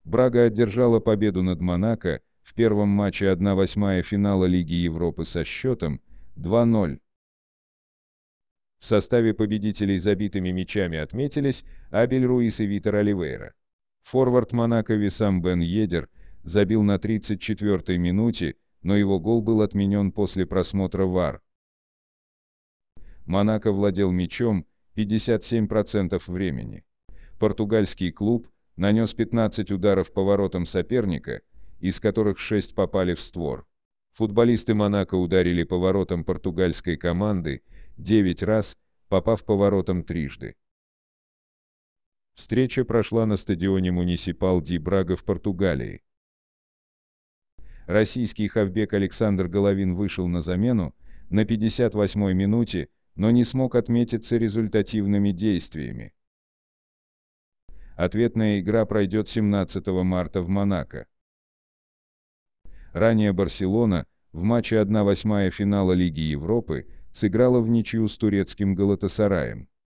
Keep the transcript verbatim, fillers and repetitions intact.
Брага одержала победу над Монако в первом матче одна восьмая финала Лиги Европы со счетом два ноль. В составе победителей забитыми мячами отметились Абель Руис и Витер Оливейра. Форвард Монако Виссам Бен Йедер забил на тридцать четвёртой минуте, но его гол был отменен после просмотра ВАР. Монако владел мячом пятьдесят семь процентов времени. Португальский клуб нанес пятнадцать ударов по воротам соперника, из которых шесть попали в створ. Футболисты Монако ударили по воротам португальской команды девять раз, попав по воротам трижды. Встреча прошла на стадионе Муниципал ди Брага в Португалии. Российский хавбек Александр Головин вышел на замену на пятьдесят восьмой минуте, но не смог отметиться результативными действиями. Ответная игра пройдет семнадцатого марта в Монако. Ранее Барселона в матче одна восьмая финала Лиги Европы сыграла в ничью с турецким Галатасараем.